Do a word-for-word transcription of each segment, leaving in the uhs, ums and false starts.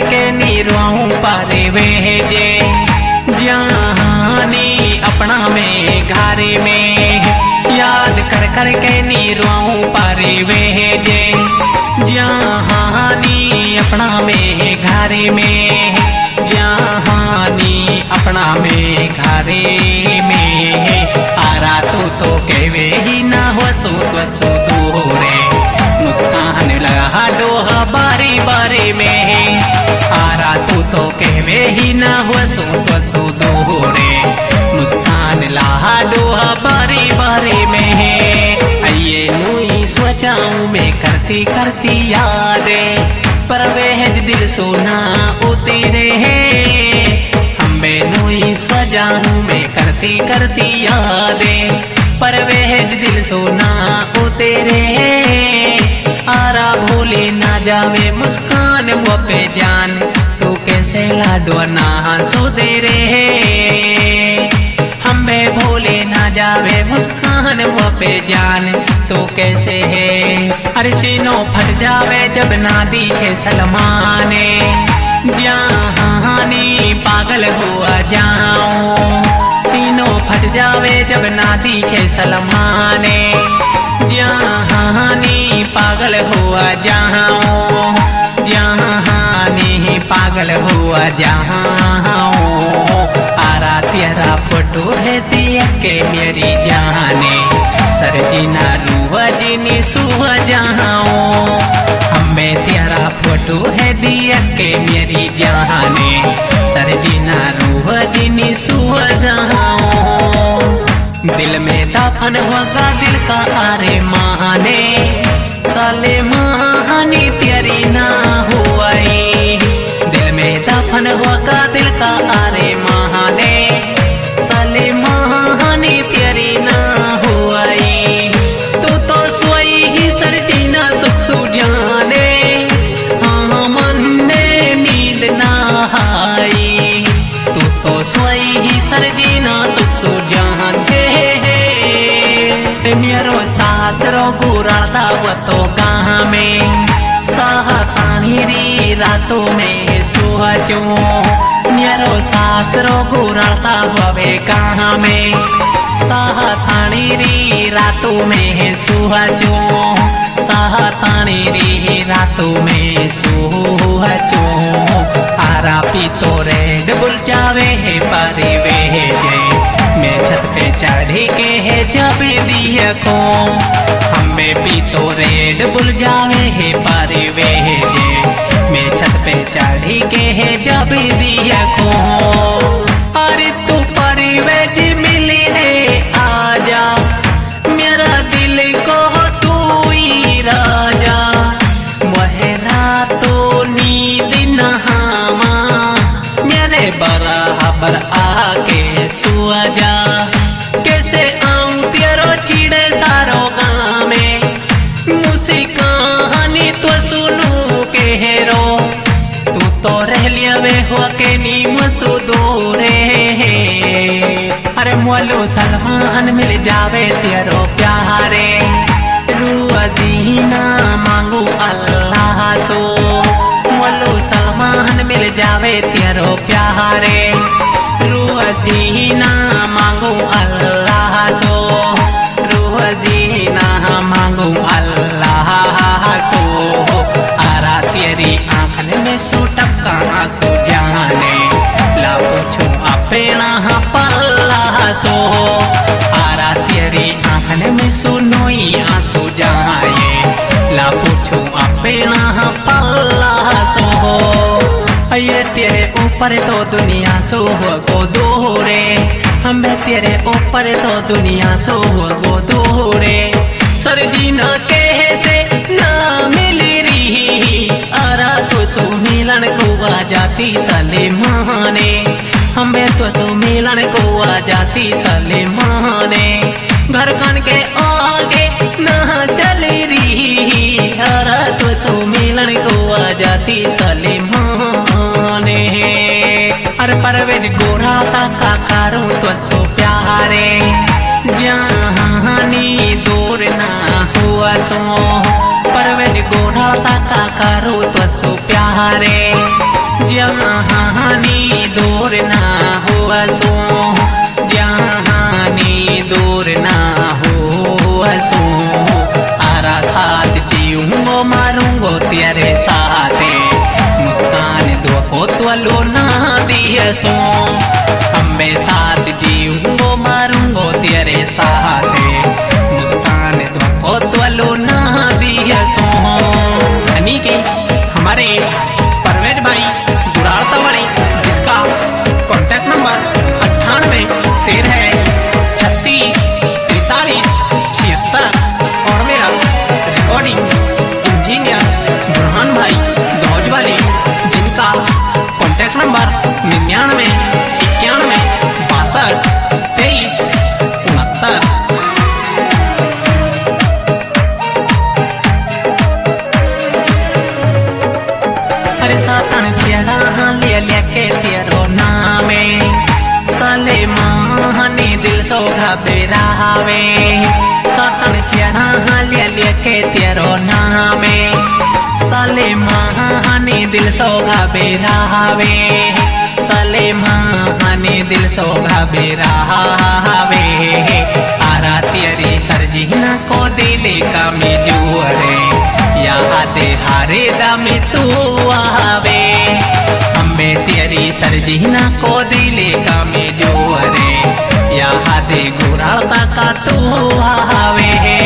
करके नीरवाऊं पारे वेजे जहानी अपना में घारे में याद कर करके नीरवाऊं पारे वेजे जहानी अपना में घारे में जहानी अपना में घारे में आरा तू तो केवे ही ना हो सो तो सो दूरे मुस्कान लगा डोहा बारी बारी में आरा तू तो कहवे ही ना हो सो तो सो दूरे मुस्कान लगा डोहा बारी बारी में आइए नुई सोचाऊं मैं करती करती यादे पर वह दिल सोना उतरे हमें नुई सोचाऊं मैं करती करती यादे पर वह दिल सोना उतरे आरा भूले ना जावे मुस्कान वो पे जान तू कैसे लाडो ना हंसो दे रे हमें भूले ना जावे मुस्कान वो पे जान तो कैसे है अरे सीनो फट जावे जब ना दिखे सलमाने जहानी पागल हुआ जाऊं सीनो फट जावे जब ना दिखे सलमाने जहानी पागल हुआ जहां जहानी पागल हुआ जहां आरा तेरा फोटो है दिया के मेरी जाने सरजीना रूह जिनी सुह जहां हमें तेरा फोटो है दिया के मेरी जाने सरजीना रूह जिनी सुह जहां दिल में दफन होगा दिल का आरे महाने साले महानी तेरी ना हुई दिल में दफन होगा दिल का आरे महाने साले महानी तेरी ना हुई तू तो सोई ही सरजीना सुख सुजाने हाँ मन ने नींद ना आई तू तो सोई ही सरजीना सुख सुजाने मेरो सासरो गुरादा वो तो गाँव में सहतानी री रातों में सुहजो मेरो सासरो गुरादा हुए गाँव में सहतानी री रातों में सुहजो सहतानी री रातों में सुहजो आरा पी तो रेड बुल जावे है पारी वे मैं छत पे चढ़ी के है जब दिया को हमें पी तो रेड बुल जावे है पारे वे मैं छत पे चढ़ी के है जब दिया को अरे तू पारी वे जी मिली ने आजा मेरा दिल को तू ही राजा वह रातों नींद नहामा मेरे बराबर आके सुआ जा कैसे आऊं तेरो चिड़े सारो गाँव में मुझसे कहानी तो सुनू के हेरो तू तो रह लिया वे हो के नीम सुदूरे अरे मोलो सलमान मिल जावे तेरो प्यारे रुआ जीना मांगू अल्लाह सो मोलो सलमान मिल जावे तेरो प्यारे रूह जीना मांगू अल्लाह सो रूह जीना मांगू अल्लाह सो आरा तेरी आंखन में सूटक का आंसू जाने ला पूछू अपना पल्ला सो आरा तेरी आंखन में सुनोई आंसू जाए ला पूछू अपना पल्ला सो ये तेरे ऊपर तो दुनिया सो गो दोहरे हमें तेरे ऊपर तो दुनिया सो गो दोहरे सरजीना कहते ना मिली रही आरा तो सो मिलन को आ जाती साले महाने हमें तो सो मिलन को आ जाती साले महाने घर कन के आगे ना चली रही आरा तो सो मिलन को आ जाती साले महाने अरे परवेज गोरा का करूं तो सो प्यारे जहानी दूर ना हुआ सो परवेज गोरा का करूं तो सो प्यारे हसो जहानी दूर ना हो हसो आरा साथ जीऊंगो मारूंगो तेरे साथे मुस्कान दो पोतवलो ना दियसो अम्बे साथ जीऊंगो मारूंगो तेरे साथे मुस्कान दो पोतवलो ना दियसो यानी कि हमारे परवेज भाई दुराड़ता वाले जिसका कॉन्टैक्ट नंबर अट्ठानवे तेरह छत्तीस तैतालीस छिहत्तर और मेरा रिकॉर्डिंग इंजीनियर बुरहान भाई दौज वाले जिनका कॉन्टैक्ट नंबर निन्यानवे इक्यानवे बासठ तेईस उनहत्तर। अरे सातन छिया ले लेके तेरो नामे साले महानी दिल सो घबरावे सातन छिया ले लेके तेरो नामे साले महानी दिल सो घबरावे साले महानी दिल सो घबरावे आरा तेरी सरजीना को दिले का में जुअरे याद हारे दम तू आवे अम्बे तेरी सरजीना को दिले का में जोरे याद गुराता का तू आवे।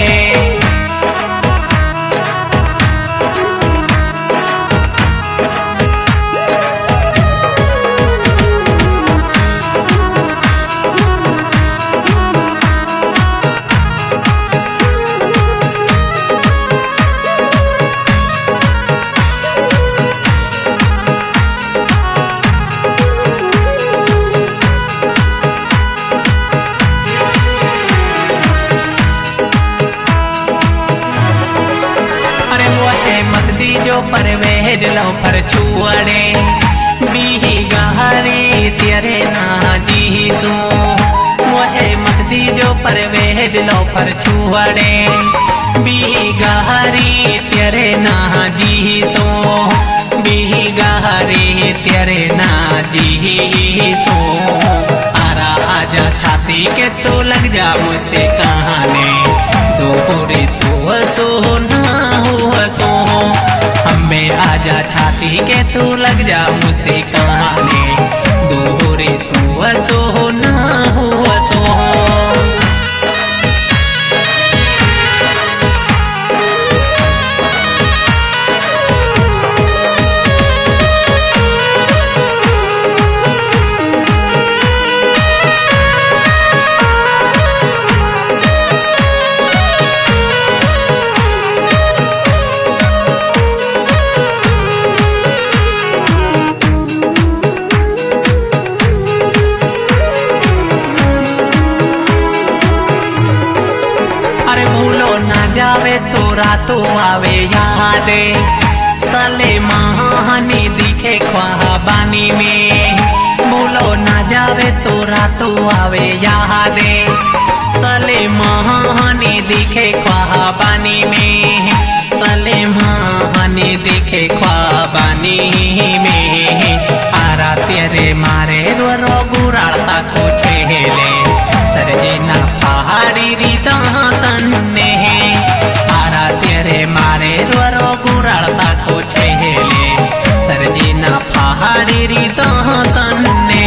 जो परवेज लो पर छुअड़े बीही गहरी तेरे ना जी सो मोहे मत दी जो परवेज लो पर छुअड़े बीही गहरी तेरे ना जी सो बीही गहरी तेरे ना जी सो आरा आजा छाती के तो लग जा मुझसे कहाने दो पूरी तो हसो ना हो हसो अम्बे आजा छाती के तू लग जा मुझसे कहाने दोहरे तू हसो ना हो हसो। जावे तो रातों आवे यादे साले महानी दिखे ख्वाबानी में भूलो ना जावे तो रातों आवे यादे साले महानी दिखे ख्वाबानी में साले महानी दिखे ख्वाबानी में आरा तेरे मारे रो गुराड़ता को छेले सरजना पहाड़ी रीता तन्ने आरा तेरे मारे द्वारो गुराड़ता को छेले सरजीना पहाड़ी रीता तन्ने।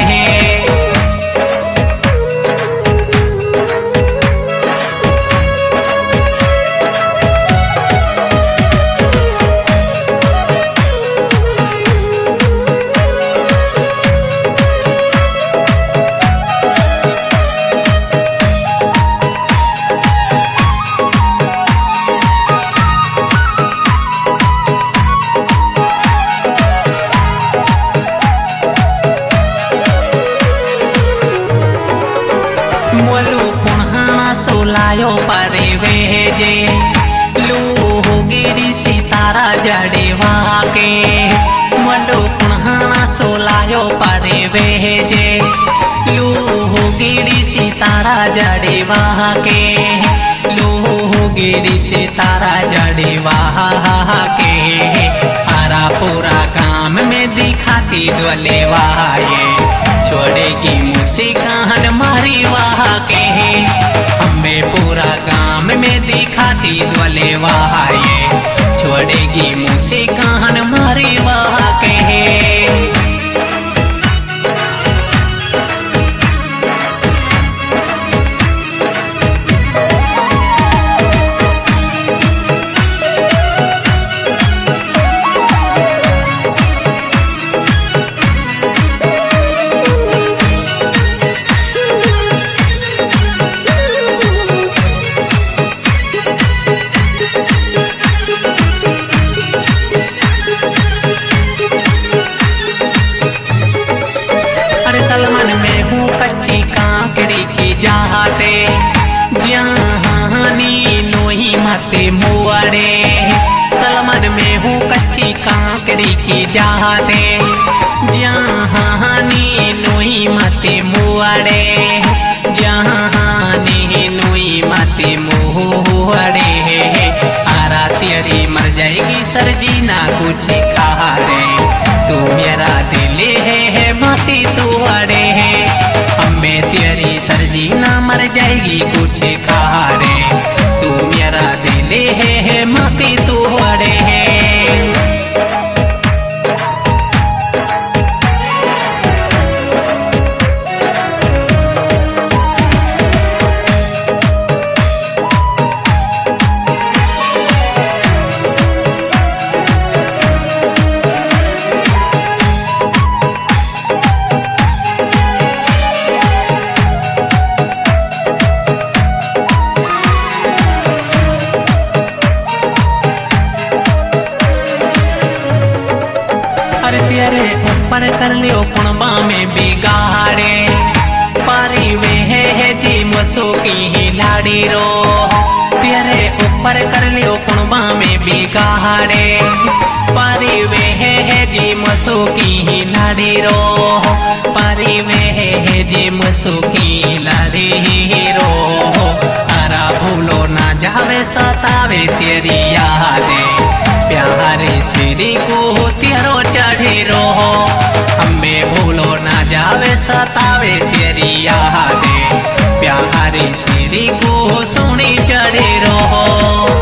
सोलायो परे वेजे लू गिरी सितारा जड़ेवा के मलो पुनहाना सोलायो परे वेजे लू गिरी सितारा जड़ेवा के लू गिरी सितारा जड़ेवा के आरा पूरा काम में दिखाती डोलेवा ये छोड़ेगी मुझसे कहान मारी वाह के हमें पूरा गांव में दिखाती डोले वाह ये छोड़ेगी मुझसे कहान मारी वाह के सलमान में हूँ कच्ची कांकड़ी की जाते जहानी नोही माते मुआरे सलमान में हूँ कच्ची कांकड़ी की जाते जहानी नोही माते मुआरे जहानी नोही माते मुआरे आरा तेरी मर जाएगी सरजी ना कुछ कहा रे तू मेरा दिल है, है माती तू अड़े है हमें तेरी सरजी ना मर जाएगी कुछ कहा रे तू मेरा दिल है, है माती तू अड़े है तेरे ऊपर कर लियो कुणबा में बिगाड़े पारी वे है जी मसो की ही लाड़ी रो तेरे ऊपर कर लियो कुणबा में बिगाड़े पारी वे है जी मसो की ही लाड़ी रो पारी वे है जी मसो की लाड़ी रो अरा भूलो ना जावे सतावे तेरी यादें प्यारे श्री को तेरो चढ़े रो हमें भूलो ना जावे सतावे तेरी यादें प्यारे श्री को